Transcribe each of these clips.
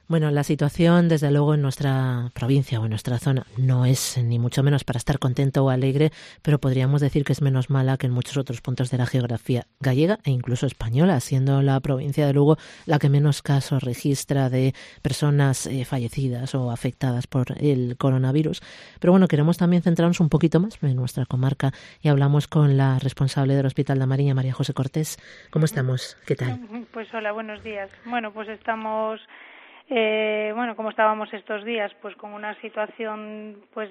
Bueno, la situación, desde luego, en nuestra provincia o en nuestra zona no es ni mucho menos para estar contento o alegre, pero podríamos decir que es menos mala que en muchos otros puntos de la geografía gallega e incluso española, siendo la provincia de Lugo la que menos casos registra de personas fallecidas o afectadas por el coronavirus. Pero bueno, queremos también centrarnos un poquito más en nuestra comarca y hablamos con la responsable del Hospital da Mariña, María José Cortés. ¿Cómo estamos? ¿Qué tal? Pues hola, buenos días. Bueno, pues estamos... como estábamos estos días, pues con una situación, pues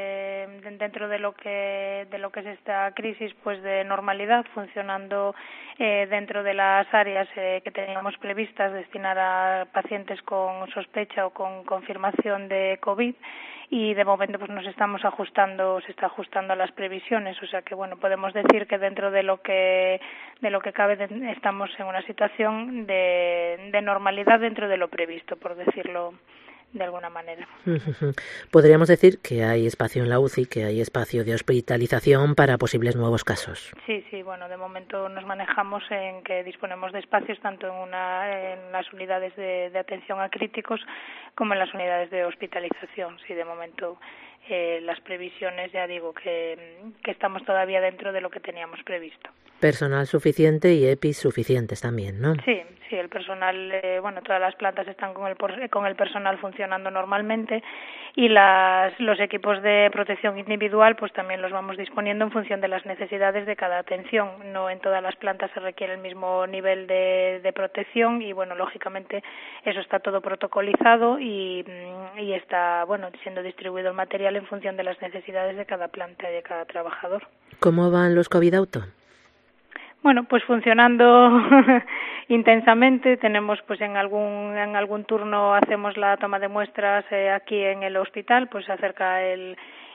dentro de lo que es esta crisis, pues de normalidad, funcionando dentro de las áreas que teníamos previstas destinar a pacientes con sospecha o con confirmación de COVID. Y de momento pues se está ajustando a las previsiones, o sea que bueno, podemos decir que dentro de lo que cabe estamos en una situación de normalidad dentro de lo previsto, por decirlo de alguna manera. Podríamos decir que hay espacio en la UCI, que hay espacio de hospitalización para posibles nuevos casos. Sí, bueno, de momento nos manejamos en que disponemos de espacios tanto en las unidades de atención a críticos como en las unidades de hospitalización. Sí, de momento las previsiones, ya digo, que estamos todavía dentro de lo que teníamos previsto. Personal suficiente y EPIs suficientes también, ¿no? Sí, el personal, todas las plantas están con el personal funcionando normalmente y los equipos de protección individual pues también los vamos disponiendo en función de las necesidades de cada atención. No en todas las plantas se requiere el mismo nivel de protección y bueno, lógicamente eso está todo protocolizado y está siendo distribuido el material en función de las necesidades de cada planta y de cada trabajador. ¿Cómo van los COVID auto? Bueno, pues funcionando intensamente. Tenemos pues en algún turno hacemos la toma de muestras aquí en el hospital, pues se acerca el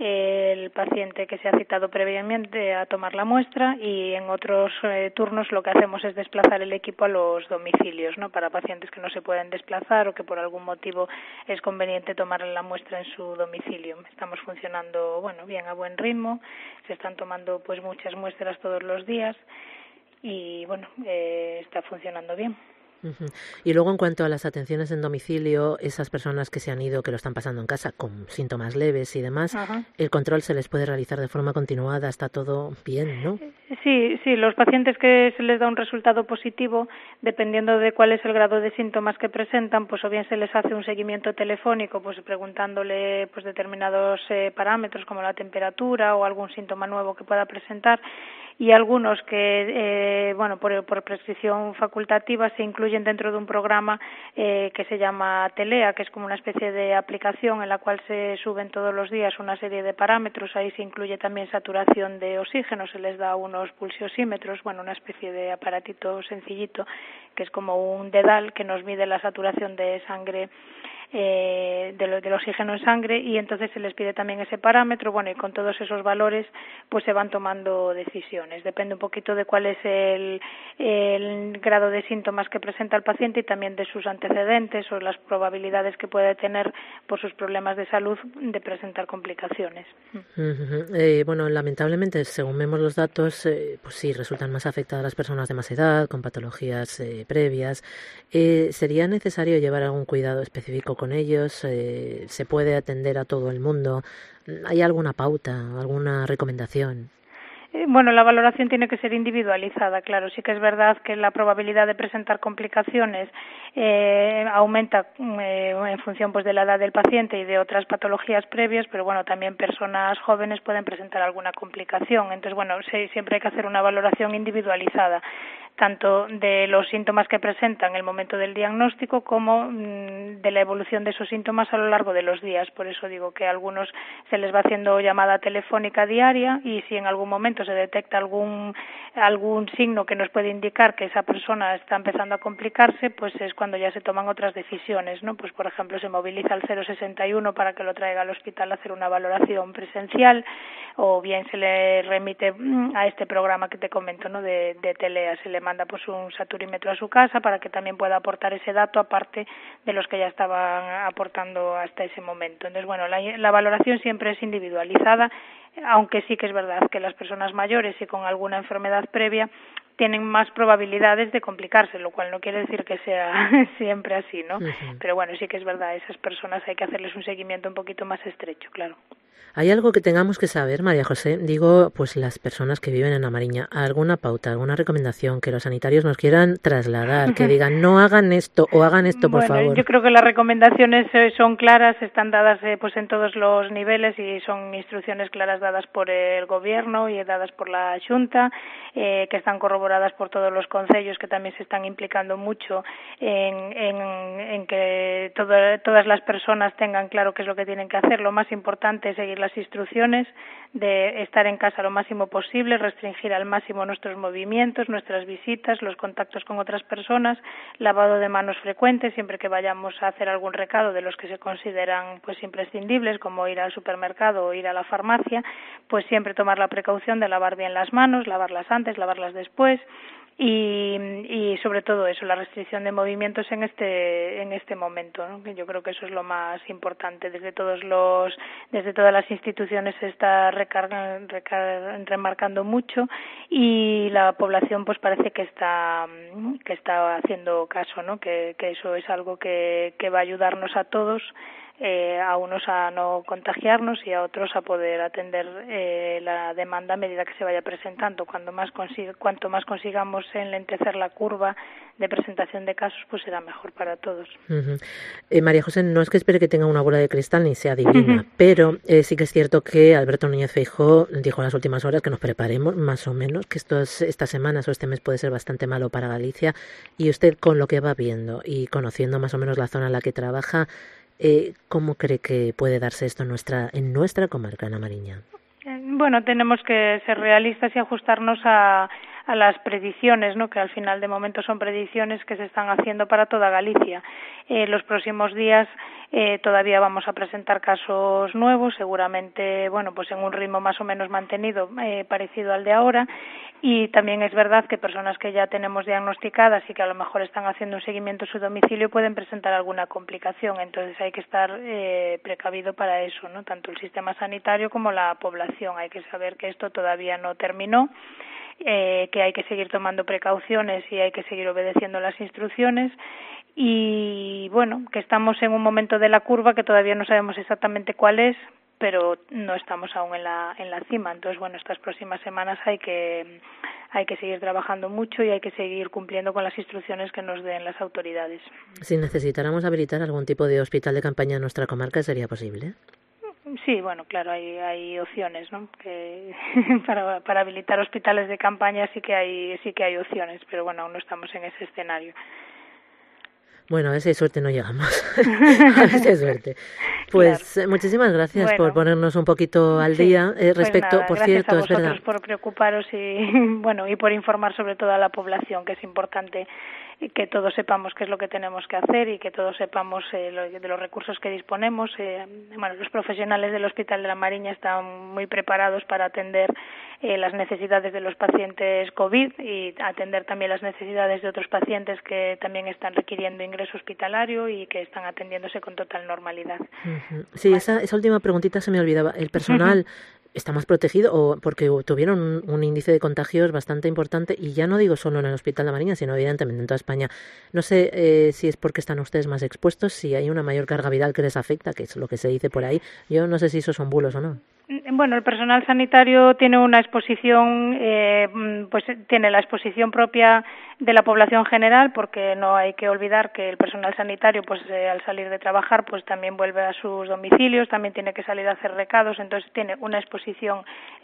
paciente que se ha citado previamente a tomar la muestra y en otros turnos lo que hacemos es desplazar el equipo a los domicilios, ¿no? Para pacientes que no se pueden desplazar o que por algún motivo es conveniente tomar la muestra en su domicilio. Estamos funcionando bien, a buen ritmo, se están tomando pues muchas muestras todos los días y está funcionando bien. Y luego en cuanto a las atenciones en domicilio, esas personas que se han ido, que lo están pasando en casa con síntomas leves y demás, el control se les puede realizar de forma continuada, está todo bien, ¿no? Sí, los pacientes que se les da un resultado positivo, dependiendo de cuál es el grado de síntomas que presentan, pues o bien se les hace un seguimiento telefónico, pues preguntándole pues determinados parámetros como la temperatura o algún síntoma nuevo que pueda presentar, y algunos que por prescripción facultativa se incluyen dentro de un programa que se llama Telea, que es como una especie de aplicación en la cual se suben todos los días una serie de parámetros. Ahí se incluye también saturación de oxígeno, se les da unos pulsiosímetros, una especie de aparatito sencillito que es como un dedal que nos mide la saturación de sangre, del oxígeno en sangre, y entonces se les pide también ese parámetro, y con todos esos valores pues se van tomando decisiones. Depende un poquito de cuál es el grado de síntomas que presenta el paciente y también de sus antecedentes o las probabilidades que puede tener por sus problemas de salud de presentar complicaciones. Lamentablemente, según vemos los datos, pues sí, resultan más afectadas las personas de más edad, con patologías previas. ¿Sería necesario llevar algún cuidado específico con ellos? ¿Se puede atender a todo el mundo? ¿Hay alguna pauta, alguna recomendación? La valoración tiene que ser individualizada, claro. Sí que es verdad que la probabilidad de presentar complicaciones aumenta en función pues de la edad del paciente y de otras patologías previas, pero también personas jóvenes pueden presentar alguna complicación. Entonces, siempre hay que hacer una valoración individualizada, tanto de los síntomas que presentan en el momento del diagnóstico como de la evolución de esos síntomas a lo largo de los días. Por eso digo que a algunos se les va haciendo llamada telefónica diaria y si en algún momento se detecta algún signo que nos puede indicar que esa persona está empezando a complicarse, pues es cuando ya se toman otras decisiones, ¿no? Pues por ejemplo se moviliza al 061 para que lo traiga al hospital a hacer una valoración presencial, o bien se le remite a este programa que te comento, ¿no? de Telea, se le manda pues un saturímetro a su casa para que también pueda aportar ese dato aparte de los que ya estaban aportando hasta ese momento. Entonces, la valoración siempre es individualizada, aunque sí que es verdad que las personas mayores y con alguna enfermedad previa tienen más probabilidades de complicarse, lo cual no quiere decir que sea siempre así, ¿no? Pero bueno, sí que es verdad, esas personas hay que hacerles un seguimiento un poquito más estrecho, claro. ¿Hay algo que tengamos que saber, María José? Digo, pues las personas que viven en La Mariña, ¿alguna pauta, alguna recomendación que los sanitarios nos quieran trasladar, que digan no hagan esto o hagan esto, por favor? Yo creo que las recomendaciones son claras, están dadas pues en todos los niveles y son instrucciones claras dadas por el Gobierno y dadas por la Xunta, que están corroboradas por todos los concellos que también se están implicando mucho en que todas las personas tengan claro qué es lo que tienen que hacer. Lo más importante es seguir las instrucciones de estar en casa lo máximo posible, restringir al máximo nuestros movimientos, nuestras visitas, los contactos con otras personas, lavado de manos frecuente siempre que vayamos a hacer algún recado de los que se consideran pues imprescindibles, como ir al supermercado o ir a la farmacia, pues siempre tomar la precaución de lavar bien las manos, lavarlas antes, lavarlas después. Y sobre todo eso, la restricción de movimientos en este momento, ¿no? Que yo creo que eso es lo más importante. Desde todas las instituciones se está remarcando mucho y la población pues parece que está haciendo caso, ¿no? Que eso es algo que va a ayudarnos a todos, a unos a no contagiarnos y a otros a poder atender la demanda a medida que se vaya presentando. Cuanto más consigamos enlentecer la curva de presentación de casos, pues será mejor para todos. María José, no es que espere que tenga una bola de cristal ni sea divina, pero sí que es cierto que Alberto Núñez Feijóo dijo en las últimas horas que nos preparemos más o menos, que estas semanas o este mes puede ser bastante malo para Galicia, y usted, con lo que va viendo y conociendo más o menos la zona en la que trabaja, ¿cómo cree que puede darse esto en nuestra comarca, en La Mariña? Bueno, tenemos que ser realistas y ajustarnos a las predicciones, ¿no? Que al final de momento son predicciones que se están haciendo para toda Galicia. Los próximos días todavía vamos a presentar casos nuevos, seguramente, bueno, pues en un ritmo más o menos mantenido, parecido al de ahora. Y también es verdad que personas que ya tenemos diagnosticadas y que a lo mejor están haciendo un seguimiento en su domicilio pueden presentar alguna complicación. Entonces hay que estar precavido para eso, ¿no? Tanto el sistema sanitario como la población. Hay que saber que esto todavía no terminó, que hay que seguir tomando precauciones y hay que seguir obedeciendo las instrucciones. Y bueno, que estamos en un momento de la curva que todavía no sabemos exactamente cuál es, pero no estamos aún en la cima. Entonces, bueno, estas próximas semanas hay que seguir trabajando mucho y hay que seguir cumpliendo con las instrucciones que nos den las autoridades. Si necesitáramos habilitar algún tipo de hospital de campaña en nuestra comarca, ¿sería posible? Sí, bueno, claro, hay opciones, ¿no? Que para habilitar hospitales de campaña sí que hay opciones, pero bueno, aún no estamos en ese escenario. Bueno, a ver si hay suerte no llegamos. A ver si hay suerte. Pues claro. Muchísimas gracias por ponernos un poquito al día. Respecto, pues nada, por cierto, a vosotros es verdad, por preocuparos y por informar sobre todo a la población, que es importante que todos sepamos qué es lo que tenemos que hacer y que todos sepamos de los recursos que disponemos. Los profesionales del Hospital de La Mariña están muy preparados para atender las necesidades de los pacientes COVID y atender también las necesidades de otros pacientes que también están requiriendo ingreso hospitalario y que están atendiéndose con total normalidad. Sí, esa última preguntita se me olvidaba. ¿El personal está más protegido o porque tuvieron un índice de contagios bastante importante, y ya no digo solo en el Hospital de La Mariña, sino evidentemente en toda España? No sé si es porque están ustedes más expuestos, si hay una mayor carga viral que les afecta, que es lo que se dice por ahí. Yo no sé si esos son bulos o no. Bueno, el personal sanitario tiene una exposición, pues tiene la exposición propia de la población general, porque no hay que olvidar que el personal sanitario, pues al salir de trabajar, pues también vuelve a sus domicilios, también tiene que salir a hacer recados, entonces tiene una exposición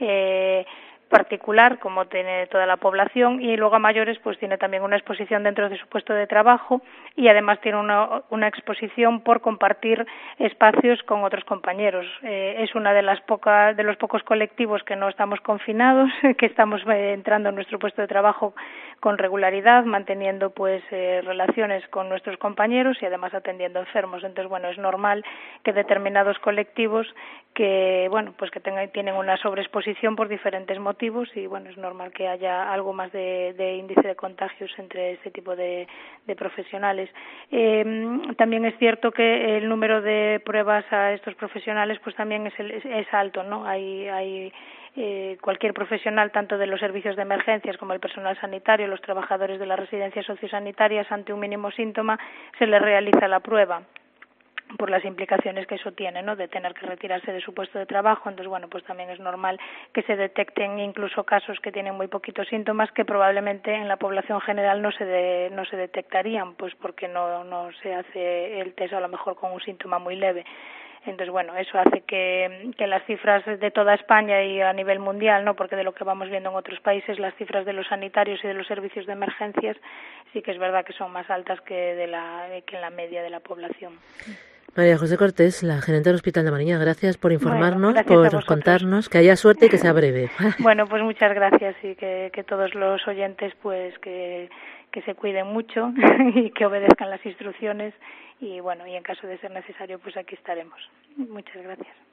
particular, como tiene toda la población, y luego a mayores pues tiene también una exposición dentro de su puesto de trabajo y además tiene una exposición por compartir espacios con otros compañeros. Es una de los pocos colectivos que no estamos confinados, que estamos entrando en nuestro puesto de trabajo con regularidad, manteniendo pues relaciones con nuestros compañeros y además atendiendo enfermos. Entonces, bueno, es normal que determinados colectivos que tienen una sobreexposición por diferentes motivos, activos y bueno, es normal que haya algo más de índice de contagios entre este tipo de profesionales. También es cierto que el número de pruebas a estos profesionales pues también es alto, ¿no? Hay cualquier profesional, tanto de los servicios de emergencias como el personal sanitario, los trabajadores de las residencias sociosanitarias, ante un mínimo síntoma se les realiza la prueba, por las implicaciones que eso tiene, ¿no?, de tener que retirarse de su puesto de trabajo. Entonces, bueno, pues también es normal que se detecten incluso casos que tienen muy poquitos síntomas que probablemente en la población general no se detectarían, pues porque no se hace el test a lo mejor con un síntoma muy leve. Entonces, bueno, eso hace que las cifras de toda España y a nivel mundial, ¿no?, porque de lo que vamos viendo en otros países, las cifras de los sanitarios y de los servicios de emergencias sí que es verdad que son más altas que en la media de la población. María José Cortés, la gerente del Hospital de Mariña, gracias por informarnos, bueno, por contarnos, que haya suerte y que sea breve. Bueno, pues muchas gracias y que todos los oyentes pues que se cuiden mucho y que obedezcan las instrucciones y bueno, y en caso de ser necesario pues aquí estaremos. Muchas gracias.